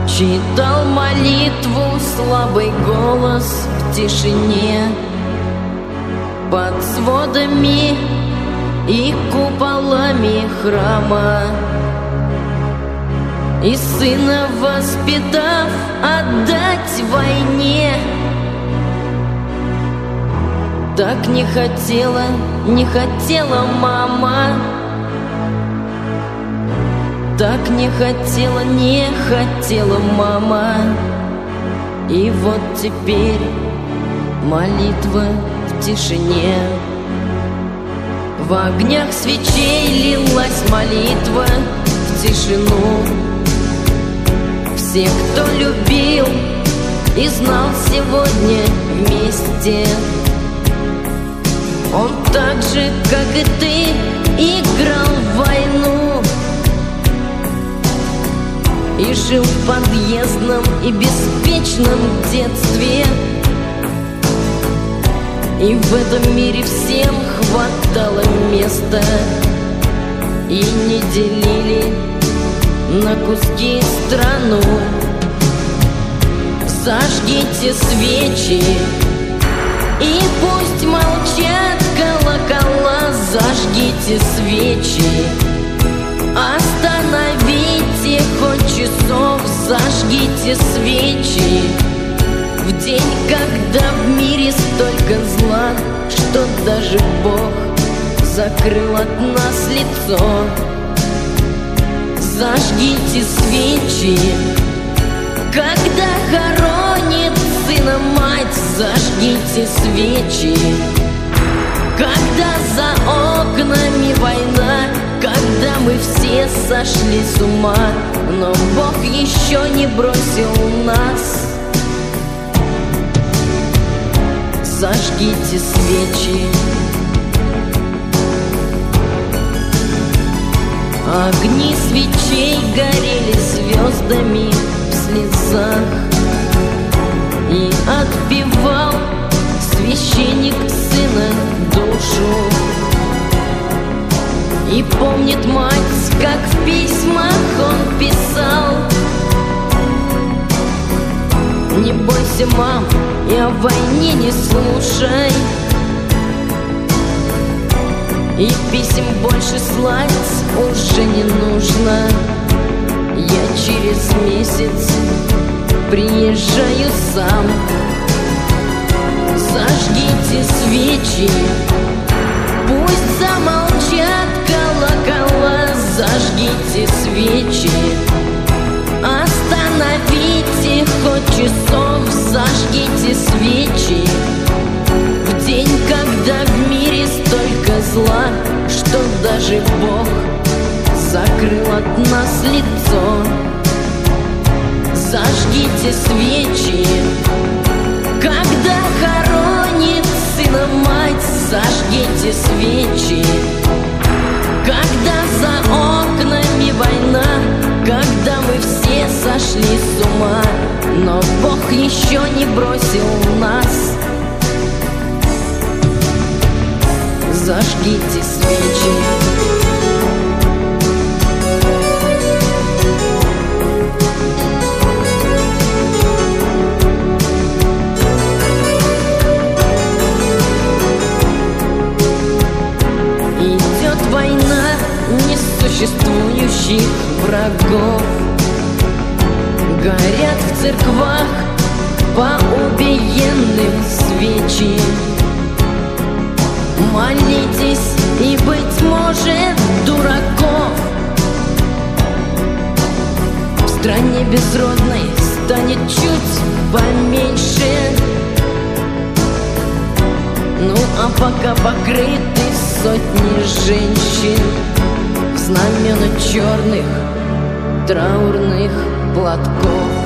читал молитву слабый голос в тишине. Под сводами и куполами храма, и сына воспитав отдать войне. Так не хотела мама, так не хотела мама. И вот теперь молитва в тишине. В огнях свечей лилась молитва в тишину. Все, кто любил и знал сегодня вместе, он так же, как и ты, играл в войну и жил в подъездном и беспечном детстве. И в этом мире всем хватало места, и не делили на куски страну. Зажгите свечи, и пусть молчат колокола. Зажгите свечи, остановите хоть часов. Зажгите свечи в день, когда в мире столько зла, что даже Бог закрыл от нас лицо. Зажгите свечи, когда хоронит сына мать. Зажгите свечи, когда за окнами война, когда мы все сошли с ума, но Бог еще не бросил нас. Зажгите свечи. Огни свечей горели звездами в слезах, и отпевал священник сына душу. И помнит мать, как в письмах он писал: не бойся, мам, и о войне не слушай, и писем больше слать уже не нужно. Я через месяц приезжаю сам. Зажгите свечи, пусть замолчат колокола. Зажгите свечи, остановите хоть часов. Зажгите свечи в день, когда в мире столько зла, что даже Бог закрыл от нас лицо. Зажгите свечи, когда хоронит сына мать. Зажгите свечи, когда за окнами война, когда мы все сошли с ума, но Бог еще не бросил нас. Зажгите свечи. Идет война несуществующих врагов. Горят в церквах по убиенным свечи. Молитесь, и, быть может, дураков в стране безродной станет чуть поменьше. Ну а пока покрыты сотни женщин в знамена черных траурных платков.